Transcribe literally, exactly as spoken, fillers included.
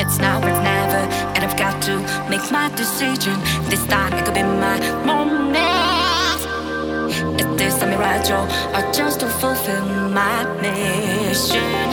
It's now or it's never, and I've got to make my decision. This time it could be my moment. Is this a mirage or just to fulfill my mission?